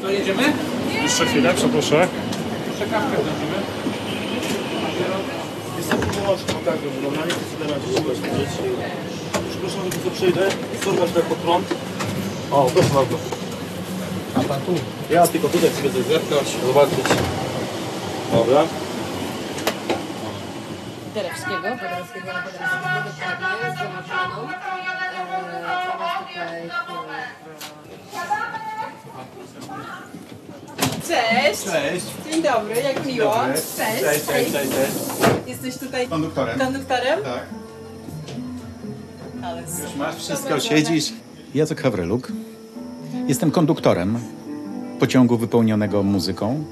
To jedziemy? Jeszcze chwilę, przeproszę. Jeszcze kawkę zrobimy. Jestem połączką, tak, normalnie to sobie radzić. Już proszę, co przyjdę, zobacz tak pod prąd. O, proszę bardzo. A pan tu? Ja tylko tutaj sobie coś zerknąć, zobaczyć. Dobra. Derewskiego na Podrowskiego, dokładnie, z Zamachaną. Cześć! Cześć. Dzień dobry, jak miło. Dobry. Cześć. Cześć. Jesteś tutaj Konduktorem. konduktorem? Tak. Ale Już masz Wszystko siedzisz. Jacek Hawryluk. Jestem konduktorem pociągu wypełnionego muzyką.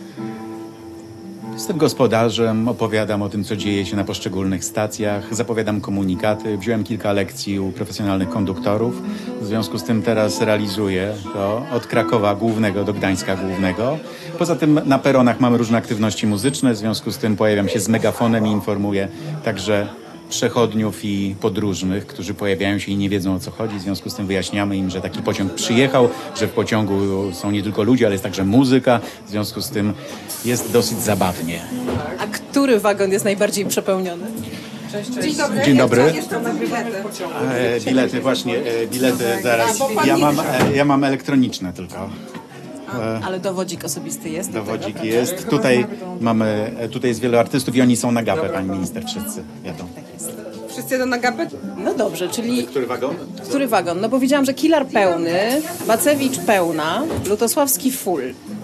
Jestem gospodarzem, opowiadam o tym, co dzieje się na poszczególnych stacjach, zapowiadam komunikaty. Wziąłem kilka lekcji u profesjonalnych konduktorów. W związku z tym teraz realizuję to od Krakowa Głównego do Gdańska Głównego. Poza tym na peronach mamy różne aktywności muzyczne, w związku z tym pojawiam się z megafonem i informuję także przechodniów i podróżnych, którzy pojawiają się i nie wiedzą, o co chodzi. W związku z tym wyjaśniamy im, że taki pociąg przyjechał, że w pociągu są nie tylko ludzie, ale jest także muzyka. W związku z tym jest dosyć zabawnie. A który wagon jest najbardziej przepełniony? Dzień dobry. Dzień dobry. Jeszcze mam bilety. Bilety właśnie, bilety zaraz. Ja mam elektroniczne tylko. Ale dowodzik osobisty jest? Dowodzik jest. Tutaj jest wielu artystów i oni są na gapę, pani minister, wszyscy jadą. Wszyscy jedą na gapę? No dobrze, czyli Który wagon? który wagon? No bo widziałam, że Kilar pełny, Bacewicz pełna, Lutosławski full.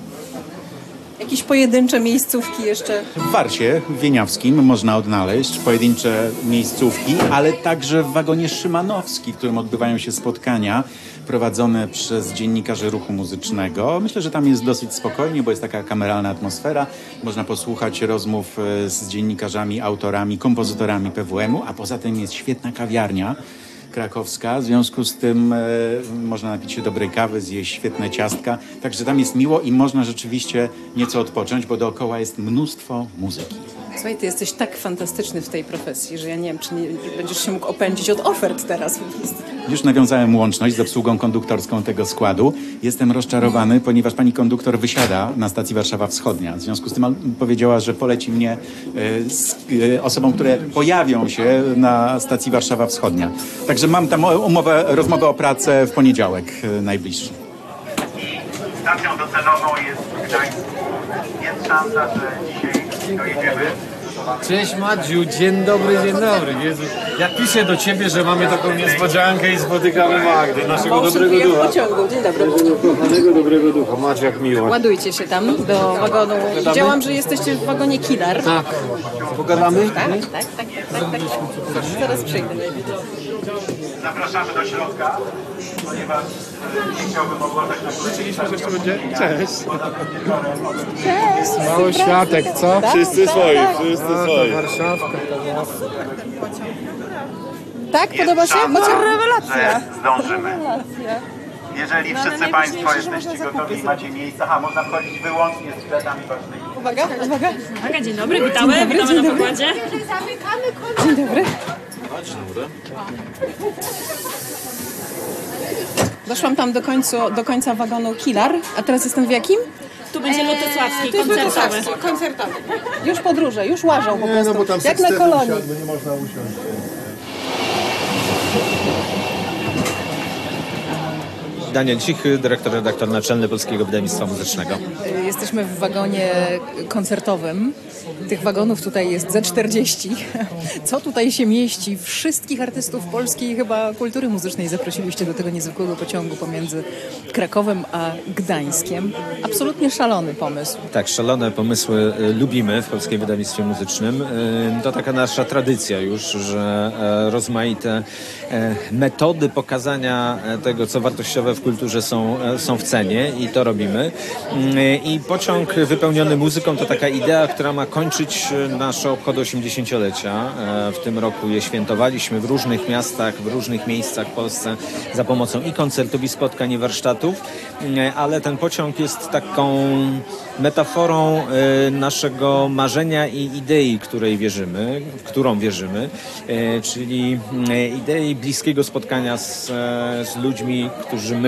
Jakieś pojedyncze miejscówki jeszcze? W Warcie, w Wieniawskim można odnaleźć pojedyncze miejscówki, ale także w wagonie Szymanowski, w którym odbywają się spotkania prowadzone przez dziennikarzy ruchu muzycznego. Myślę, że tam jest dosyć spokojnie, bo jest taka kameralna atmosfera. Można posłuchać rozmów z dziennikarzami, autorami, kompozytorami PWM-u, a poza tym jest świetna kawiarnia krakowska, w związku z tym można napić się dobrej kawy, zjeść świetne ciastka, także tam jest miło i można rzeczywiście nieco odpocząć, bo dookoła jest mnóstwo muzyki. Słuchaj, ty jesteś tak fantastyczny w tej profesji, że ja nie wiem, czy nie będziesz się mógł opędzić od ofert teraz po prostu. Już nawiązałem łączność z obsługą konduktorską tego składu. Jestem rozczarowany, ponieważ pani konduktor wysiada na stacji Warszawa Wschodnia. W związku z tym powiedziała, że poleci mnie z osobom, które pojawią się na stacji Warszawa Wschodnia. Także mam tam rozmowę o pracę w poniedziałek najbliższy. Stacją docelową jest Gdańsk. Jest szansa, że dzisiaj dojedziemy. Cześć Madziu, dzień dobry, dzień dobry. Jezu, ja piszę do ciebie, że mamy taką niespodziankę i spotykamy Magdę, naszego dobrego w ducha. pociągu. Dzień dobry. Kochanego dobrego ducha, Madziu, jak miło. Ładujcie się tam do wagonu. Widziałam, że jesteście w wagonie Kilar. Tak, pogadamy? Tak. Zaraz przyjdę. Zapraszamy do środka, ponieważ nie chciałbym ogłaszać na Liczyliśmy, że jeszcze będzie. Cześć. Cześć. Mały światek, co? Wszyscy swoi, wszyscy swoi. Warszawka. Tak, podoba się? szansa, Macie rewelację. że zdążymy. Jeżeli wszyscy Państwo jesteście gotowi i macie miejsca, można wchodzić wyłącznie z biletami ważnymi. Uwaga. Uwaga, dzień dobry, witamy na pokładzie. Dzień dobry. Doszłam tam do końca wagonu Kilar, a teraz jestem w jakim? Tu będzie Lutosławski, koncertowy. Koncertowy. Już podróże, już łażą po prostu. No bo tam Jak na kolonii. nie można usiąść. Daniel Cich, redaktor naczelny Polskiego Wydawnictwa Muzycznego. Jesteśmy w wagonie koncertowym. Tych wagonów tutaj jest ze 40. Co tutaj się mieści? Wszystkich artystów polskiej chyba kultury muzycznej zaprosiliście do tego niezwykłego pociągu pomiędzy Krakowem a Gdańskiem. Absolutnie szalony pomysł. Tak, szalone pomysły lubimy w Polskim Wydawnictwie Muzycznym. To taka nasza tradycja już, że rozmaite metody pokazania tego, co wartościowe w kulturze są w cenie i to robimy. I pociąg wypełniony muzyką to taka idea, która ma kończyć nasze obchody 80-lecia. W tym roku je świętowaliśmy w różnych miastach, w różnych miejscach w Polsce za pomocą i koncertów, i spotkań, i warsztatów, ale ten pociąg jest taką metaforą naszego marzenia i idei, w którą wierzymy, czyli idei bliskiego spotkania z ludźmi, którzy myślą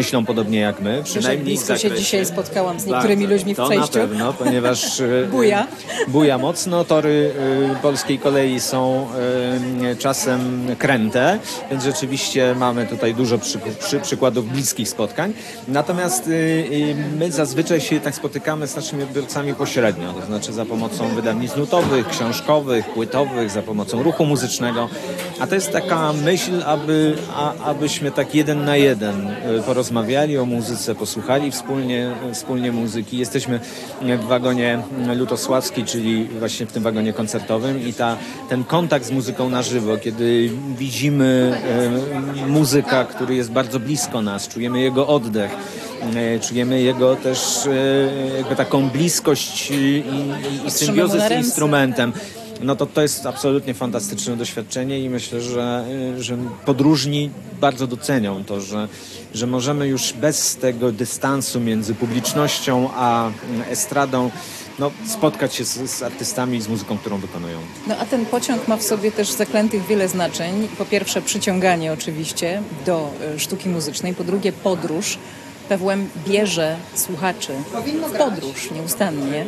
myślą podobnie jak my, przynajmniej w Blisko się zakresie. dzisiaj spotkałam z niektórymi ludźmi w to przejściu. na pewno, ponieważ Buja. mocno. Tory polskiej kolei są czasem kręte, więc rzeczywiście mamy tutaj dużo przykładów bliskich spotkań. Natomiast my zazwyczaj się jednak spotykamy z naszymi odbiorcami pośrednio, to znaczy za pomocą wydawnictw nutowych, książkowych, płytowych, za pomocą ruchu muzycznego. A to jest taka myśl, abyśmy tak 1 na 1 porozmawiali o muzyce, posłuchali wspólnie muzyki. Jesteśmy w wagonie Lutosławskiej, czyli właśnie w tym wagonie koncertowym i ten kontakt z muzyką na żywo, kiedy widzimy muzyka, który jest bardzo blisko nas, czujemy jego oddech, czujemy jego też jakby taką bliskość i symbiozę z instrumentem. No to jest absolutnie fantastyczne doświadczenie i myślę, że podróżni bardzo docenią to, że możemy już bez tego dystansu między publicznością a estradą spotkać się z artystami i z muzyką, którą wykonują. No a ten pociąg ma w sobie też zaklętych wiele znaczeń. Po pierwsze przyciąganie oczywiście do sztuki muzycznej, po drugie podróż. PWM bierze słuchaczy w podróż nieustannie.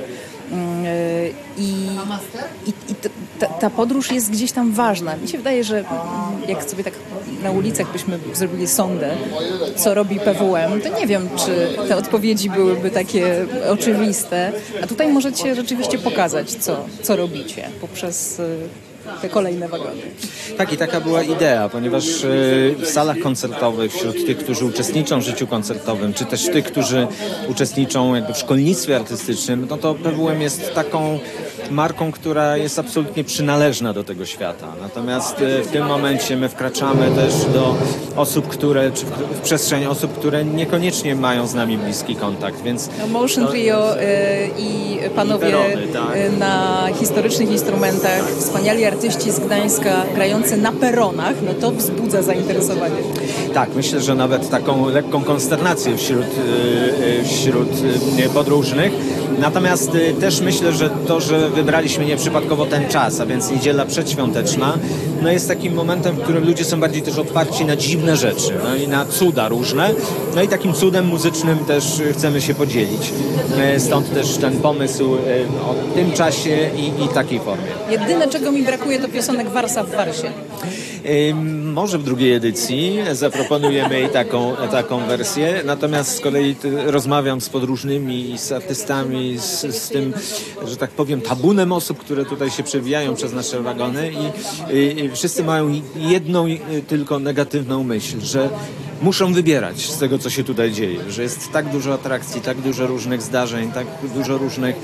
Ta podróż jest gdzieś tam ważna. Mi się wydaje, że jak sobie tak na ulicach byśmy zrobili sondę, co robi PWM, to nie wiem, czy te odpowiedzi byłyby takie oczywiste. A tutaj możecie rzeczywiście pokazać, co robicie poprzez te kolejne wagony. Tak, i taka była idea, ponieważ w salach koncertowych, wśród tych, którzy uczestniczą w życiu koncertowym, czy też tych, którzy uczestniczą jakby w szkolnictwie artystycznym, no to PWM jest taką marką, która jest absolutnie przynależna do tego świata. Natomiast w tym momencie my wkraczamy też do osób, czy w przestrzeń osób, które niekoniecznie mają z nami bliski kontakt, więc... Motion Trio i panowie na historycznych instrumentach, wspaniali artyści z Gdańska grający na peronach, no to wzbudza zainteresowanie. Tak, myślę, że nawet taką lekką konsternację wśród podróżnych. Natomiast też myślę, że to, że wybraliśmy nieprzypadkowo ten czas, a więc niedziela przedświąteczna, jest takim momentem, w którym ludzie są bardziej też otwarci na dziwne rzeczy, i na cuda różne. I takim cudem muzycznym też chcemy się podzielić. Stąd też ten pomysł o tym czasie i takiej formie. Jedyne, czego mi brakuje, to piosenek Warsa w Warsie. Może w drugiej edycji zaproponujemy jej taką wersję, natomiast z kolei rozmawiam z podróżnymi i z artystami, z tym, że tak powiem, tabunem osób, które tutaj się przewijają przez nasze wagony i wszyscy mają jedną tylko negatywną myśl, że muszą wybierać z tego, co się tutaj dzieje, że jest tak dużo atrakcji, tak dużo różnych zdarzeń, tak dużo różnych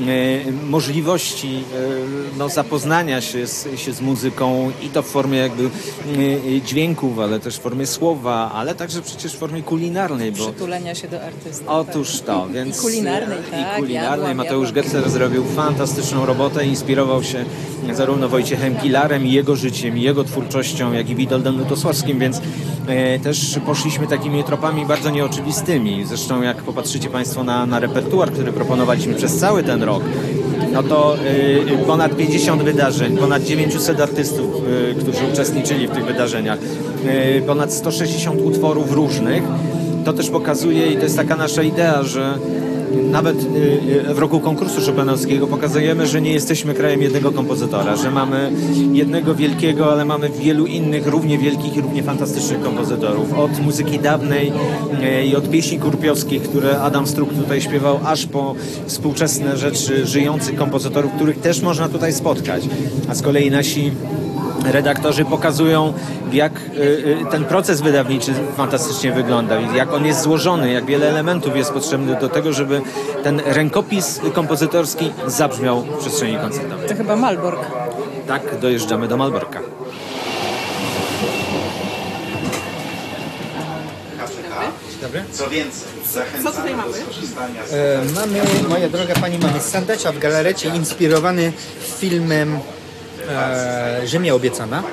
możliwości zapoznania się z muzyką i to w formie jakby dźwięków, ale też w formie słowa, ale także przecież w formie kulinarnej. Przytulenia się do artysty. Otóż to, więc... I kulinarnej, tak. I kulinarnej. Mateusz Getzler zrobił fantastyczną robotę, inspirował się zarówno Wojciechem Kilarem i jego życiem, i jego twórczością, jak i Witoldem Lutosławskim, więc też poszliśmy takimi tropami bardzo nieoczywistymi. Zresztą jak popatrzycie Państwo na repertuar, który proponowaliśmy przez cały ten rok, no to ponad 50 wydarzeń, ponad 900 artystów, którzy uczestniczyli w tych wydarzeniach, ponad 160 utworów różnych. To też pokazuje i to jest taka nasza idea, że nawet w roku konkursu chopinowskiego pokazujemy, że nie jesteśmy krajem jednego kompozytora, że mamy jednego wielkiego, ale mamy wielu innych równie wielkich i równie fantastycznych kompozytorów. Od muzyki dawnej i od pieśni kurpiowskich, które Adam Struk tutaj śpiewał, aż po współczesne rzeczy żyjących kompozytorów, których też można tutaj spotkać. A z kolei nasi redaktorzy pokazują, jak ten proces wydawniczy fantastycznie wygląda, jak on jest złożony, jak wiele elementów jest potrzebnych do tego, żeby ten rękopis kompozytorski zabrzmiał w przestrzeni koncertowej. To chyba Malbork. Tak, dojeżdżamy do Malborka. Dobry. Co więcej, zachęcamy do skorzystania z... Mamy, moja droga pani, mamy sandacza w galarecie inspirowany filmem Ziemia obiecana.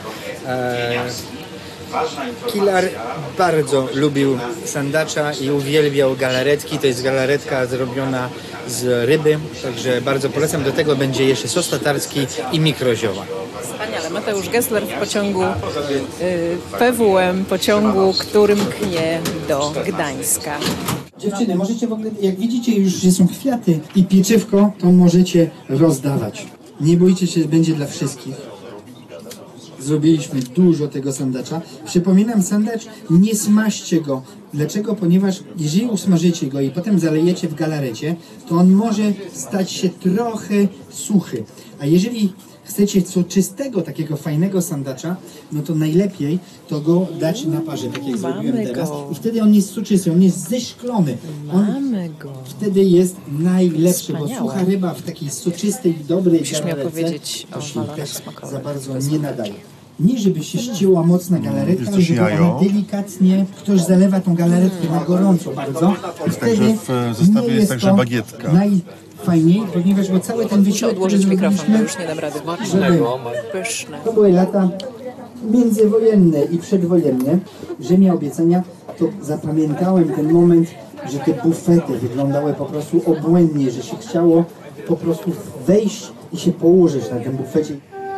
Kilar bardzo lubił sandacza i uwielbiał galaretki. To jest galaretka zrobiona z ryby, także bardzo polecam. Do tego będzie jeszcze sos tatarski i mikrozioła. Wspaniale. Gessler. Mateusz Gessler w pociągu PWM, pociągu, którym knie do Gdańska. Dziewczyny, możecie w ogóle, jak widzicie już, że są kwiaty i pieczywko, to możecie rozdawać. Nie bójcie się, będzie dla wszystkich. Zrobiliśmy dużo tego sandacza. Przypominam, sandacz, nie smażcie go. Dlaczego? Ponieważ jeżeli usmażycie go i potem zalejecie w galarecie, to on może stać się trochę suchy. A jeżeli chcecie czystego, takiego fajnego sandacza, no to najlepiej to go dać na parze, tak jak zrobiłem teraz. I wtedy on jest soczysty, on jest zeszklony. Mamy go. Wtedy jest najlepszy, Wspaniałe. bo sucha ryba w takiej soczystej, dobrej Musisz mi galarece opowiedzieć to o się walorach też smakowych. za bardzo nie nadaje. Nie żeby się ścięła mocna galaretka, ale żeby ona delikatnie, ktoś zalewa tą galaretkę na gorąco bardzo. Wtedy w zestawie nie jest jest także to bagietka. najfajniej, ponieważ bo cały ten Muszę wysiłek, który odłożyć mikrofon, bo zrobiliśmy, już nie dam rady. żeby Pyszne. to były lata międzywojenne i przedwojenne, że miał obiecania, to zapamiętałem ten moment, że te bufety wyglądały po prostu obłędnie, że się chciało po prostu wejść i się położyć na tym bufecie.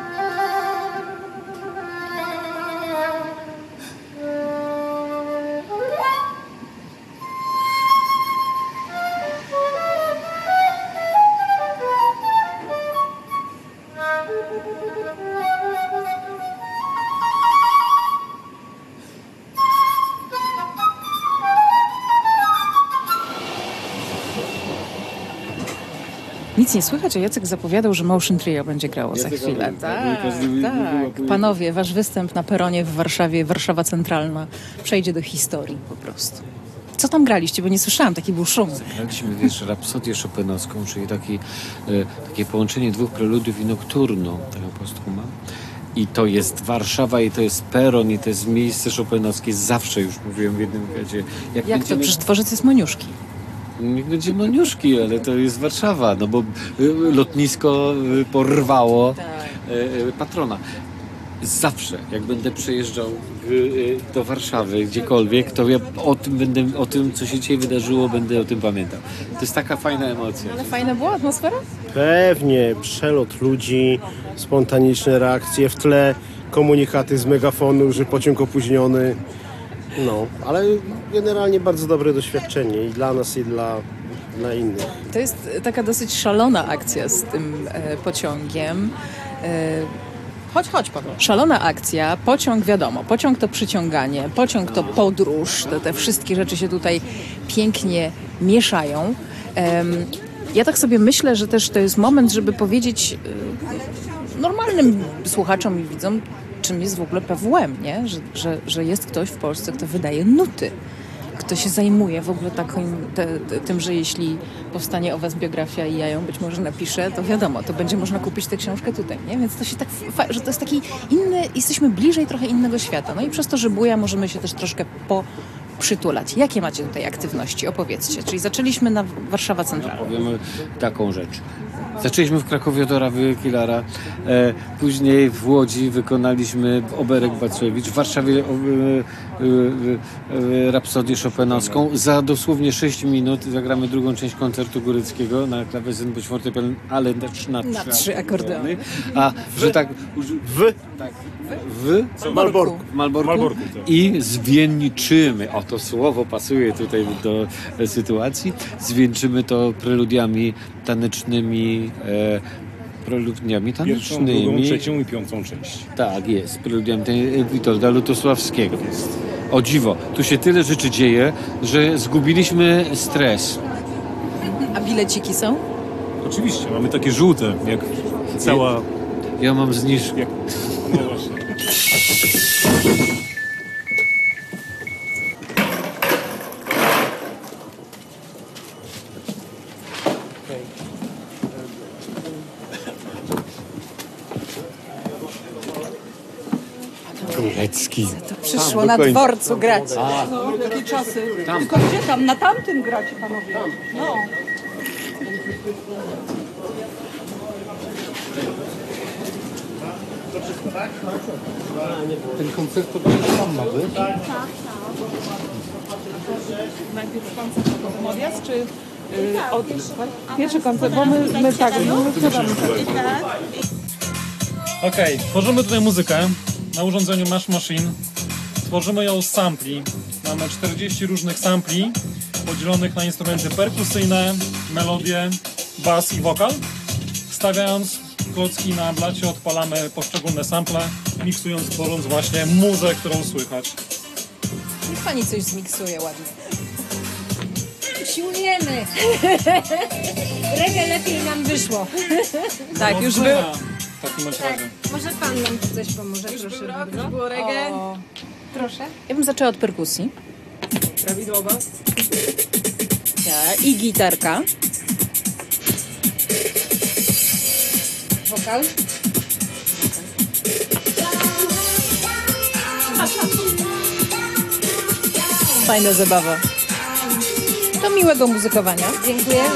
Nic nie słychać, a Jacek zapowiadał, że Motion Trio będzie grało za chwilę. Tak. Panowie, wasz występ na peronie w Warszawie, Warszawa Centralna, przejdzie do historii po prostu. Co tam graliście? Bo nie słyszałam, taki był szum. Graliśmy, wiesz, rapsodię chopinowską, czyli takie połączenie dwóch preludiów i nocturnu, tego posthuma. I to jest Warszawa, i to jest peron, i to jest miejsce chopinowskie. Zawsze już mówiłem w jednym wywiadzie. Jak to? Przecież dworzec jest Moniuszki. Nie będzie Moniuszki, ale to jest Warszawa, no bo lotnisko porwało patrona. Zawsze, jak będę przejeżdżał do Warszawy, gdziekolwiek, to ja o tym, co się dzisiaj wydarzyło, będę o tym pamiętał. To jest taka fajna emocja. Ale fajna była atmosfera? Pewnie, przelot ludzi, spontaniczne reakcje, w tle komunikaty z megafonu, że pociąg opóźniony. No, ale generalnie bardzo dobre doświadczenie i dla nas, i dla innych. To jest taka dosyć szalona akcja z tym pociągiem. Chodź, Paweł. Szalona akcja, pociąg wiadomo, pociąg to przyciąganie, pociąg to podróż, te wszystkie rzeczy się tutaj pięknie mieszają. Ja tak sobie myślę, że też to jest moment, żeby powiedzieć normalnym słuchaczom i widzom, czym jest w ogóle PWM, nie? Że jest ktoś w Polsce, kto wydaje nuty, kto się zajmuje w ogóle tym, że jeśli powstanie o was biografia i ja ją być może napiszę, to wiadomo, to będzie można kupić tę książkę tutaj, nie? Więc to się tak, że to jest taki inny, jesteśmy bliżej trochę innego świata. No i przez to, że buja, możemy się też troszkę przytulać. Jakie macie tutaj aktywności? Opowiedzcie. Czyli zaczęliśmy na Warszawa Centralna. Powiemy taką rzecz. Zaczęliśmy w Krakowie od Orawy Kilara, później w Łodzi wykonaliśmy Oberek Bacłewicz, w Warszawie rapsodię chopinowską. Za dosłownie 6 minut zagramy drugą część koncertu Góreckiego na klawesyn bądź fortepian, ale na 3 akordeony. A że tak... W Malborku. I zwieńczymy, o to słowo pasuje tutaj do sytuacji, zwieńczymy to preludiami tanecznymi, Pierwszą, drugą, trzecią i piątą część. Tak, jest, preludiami Witolda Lutosławskiego. O dziwo, tu się tyle rzeczy dzieje, że zgubiliśmy stres. A bileciki są? Oczywiście, mamy takie żółte, jak cała... Ja mam zniżkę. No właśnie. Górecki. To przyszło na dworcu grać. No, jakie czasy. Tylko gdzie tam? Na tamtym gracie, panowie. No. Ten koncert to będzie tam ma być? Najpierw koncert odmówiast, czy pierwszy koncert, bo my tak, no, co tam? Okej, tworzymy tutaj muzykę na urządzeniu Mash Machine. Tworzymy ją z sampli. Mamy 40 różnych sampli podzielonych na instrumenty perkusyjne, melodie, bas i wokal. Wstawiając klocki na blacie odpalamy poszczególne sample, miksując, tworząc właśnie muzę, którą słychać. Niech pani coś zmiksuje ładnie. Siłujemy. Reggae lepiej nam wyszło. Tak, już był. W takim razie. Może pan nam tu coś pomoże, proszę bardzo. Było reggae. Proszę. Ja bym zaczęła od perkusji. Prawidłowo. I gitarka. Wokal. Fajna zabawa. Do miłego muzykowania. Dziękujemy.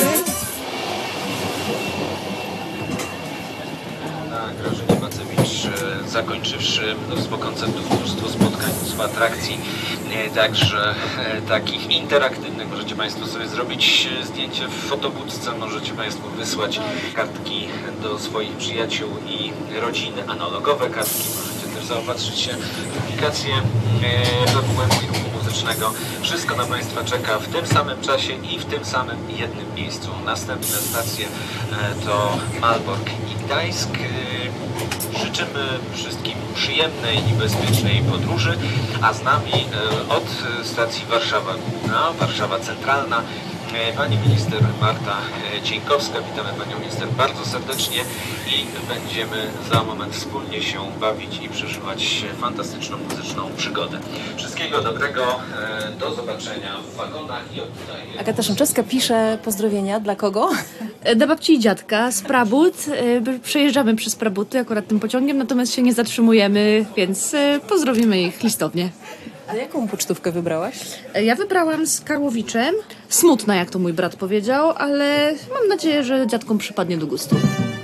Grażyna Macewicz, zakończywszy mnóstwo koncertów, mnóstwo spotkań, mnóstwo atrakcji, także takich interaktywnych. Możecie Państwo sobie zrobić zdjęcie w fotobudce, możecie Państwo wysłać kartki do swoich przyjaciół i rodziny, analogowe kartki. Możecie też zaopatrzyć się w publikacje PWM i Ruchu Muzycznego. Wszystko na Państwa czeka w tym samym czasie i w tym samym jednym miejscu. Następne stacje to Malbork i Gdańsk. Życzymy wszystkim przyjemnej i bezpiecznej podróży, a z nami od stacji Warszawa Główna, Warszawa Centralna, pani minister Marta Cieńkowska. Witamy panią minister bardzo serdecznie i będziemy za moment wspólnie się bawić i przeżywać fantastyczną muzyczną przygodę. Wszystkiego dobrego, do zobaczenia w wagonach i oddaję. Agata Szymczewska pisze pozdrowienia. Dla kogo? Do babci i dziadka z Prabut. Przejeżdżamy przez Prabuty akurat tym pociągiem, natomiast się nie zatrzymujemy, więc pozdrowimy ich listownie. A jaką pocztówkę wybrałaś? Ja wybrałam z Karłowiczem. Smutna, jak to mój brat powiedział, ale mam nadzieję, że dziadkom przypadnie do gustu.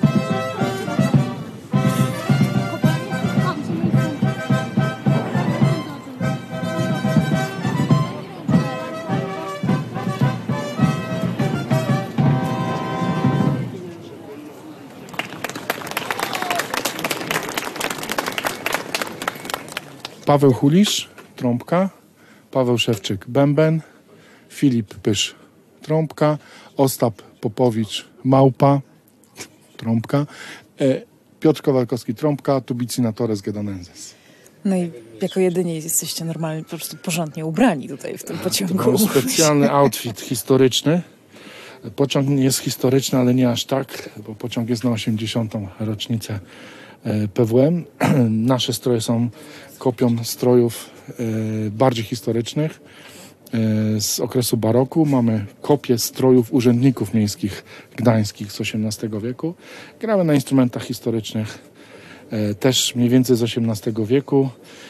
Paweł Hulisz, trąbka, Paweł Szewczyk, bęben, Filip Pysz, trąbka, Ostap Popowicz, małpa, trąbka, Piotr Kowalkowski, trąbka, Tubicina Torres Gedanenses. No i jako jedyni jesteście normalnie, po prostu porządnie ubrani tutaj w tym pociągu. To był specjalny outfit historyczny. Pociąg nie jest historyczny, ale nie aż tak, bo pociąg jest na 80. rocznicę PWM. Nasze stroje są kopią strojów bardziej historycznych z okresu baroku. Mamy kopię strojów urzędników miejskich gdańskich z XVIII wieku. Gramy na instrumentach historycznych też mniej więcej z XVIII wieku.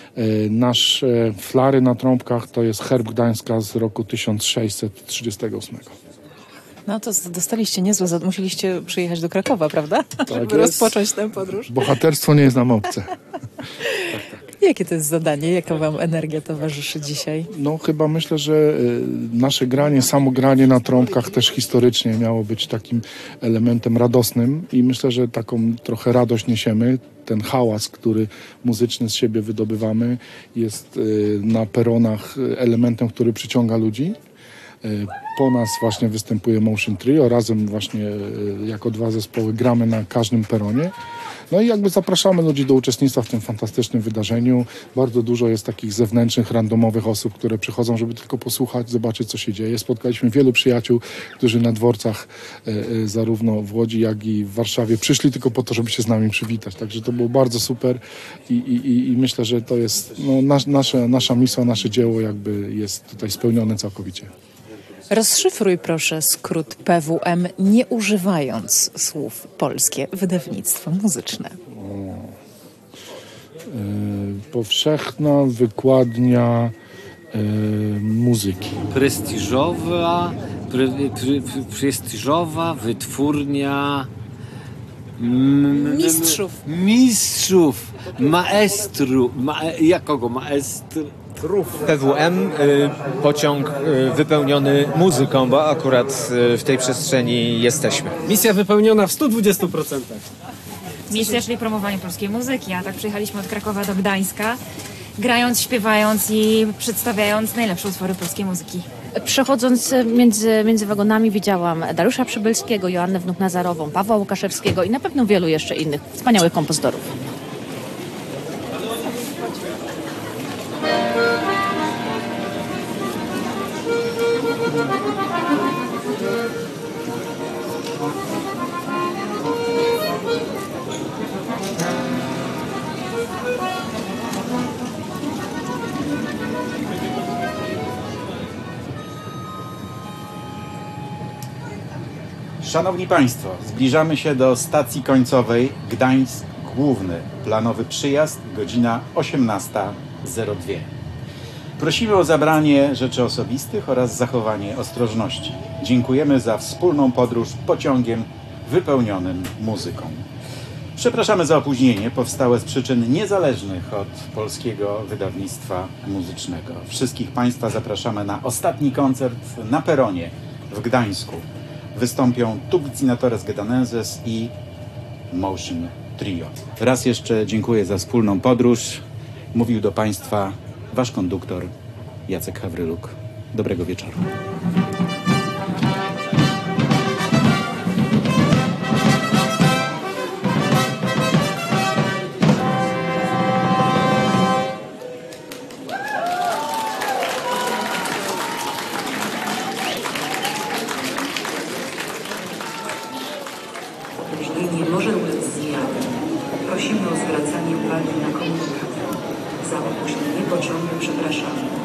Nasze flary na trąbkach to jest herb Gdańska z roku 1638. No to dostaliście niezłe, musieliście przyjechać do Krakowa, prawda? Tak Żeby jest. rozpocząć tę podróż. Bohaterstwo nie jest nam obce. Jakie to jest zadanie? Jaka wam energia towarzyszy dzisiaj? No chyba myślę, że nasze granie, samo granie na trąbkach też historycznie miało być takim elementem radosnym i myślę, że taką trochę radość niesiemy. Ten hałas, który muzyczny z siebie wydobywamy, jest na peronach elementem, który przyciąga ludzi. Po nas właśnie występuje Motion Trio, razem właśnie jako dwa zespoły gramy na każdym peronie. No i jakby zapraszamy ludzi do uczestnictwa w tym fantastycznym wydarzeniu. Bardzo dużo jest takich zewnętrznych, randomowych osób, które przychodzą, żeby tylko posłuchać, zobaczyć, co się dzieje. Spotkaliśmy wielu przyjaciół, którzy na dworcach zarówno w Łodzi, jak i w Warszawie przyszli tylko po to, żeby się z nami przywitać. Także to było bardzo super i myślę, że to jest no, nasza misja, nasze dzieło jakby jest tutaj spełnione całkowicie. Rozszyfruj proszę skrót PWM, nie używając słów polskie. Wydawnictwo muzyczne. Powszechna wykładnia muzyki. Prestiżowa wytwórnia mistrzów. Jakogo maestru? PWM, pociąg wypełniony muzyką, bo akurat w tej przestrzeni jesteśmy. Misja wypełniona w 120%. misja, czyli promowanie polskiej muzyki, a tak przyjechaliśmy od Krakowa do Gdańska, grając, śpiewając i przedstawiając najlepsze utwory polskiej muzyki. Przechodząc między wagonami widziałam Dariusza Przybylskiego, Joannę Wnuk-Nazarową, Pawła Łukaszewskiego i na pewno wielu jeszcze innych wspaniałych kompozytorów. Szanowni Państwo, zbliżamy się do stacji końcowej Gdańsk Główny. Planowy przyjazd, godzina 18:02. Prosimy o zabranie rzeczy osobistych oraz zachowanie ostrożności. Dziękujemy za wspólną podróż pociągiem wypełnionym muzyką. Przepraszamy za opóźnienie powstałe z przyczyn niezależnych od polskiego wydawnictwa muzycznego. Wszystkich Państwa zapraszamy na ostatni koncert na peronie w Gdańsku. Wystąpią Tubicinatoress Gedanenses i Motion Trio. Raz jeszcze dziękuję za wspólną podróż. Mówił do Państwa Wasz konduktor Jacek Hawryluk. Dobrego wieczoru. Jeśli nie może ulec zmiany, prosimy o zwracanie uwagi na komunikat. Za opóźnienie pociągu przepraszamy.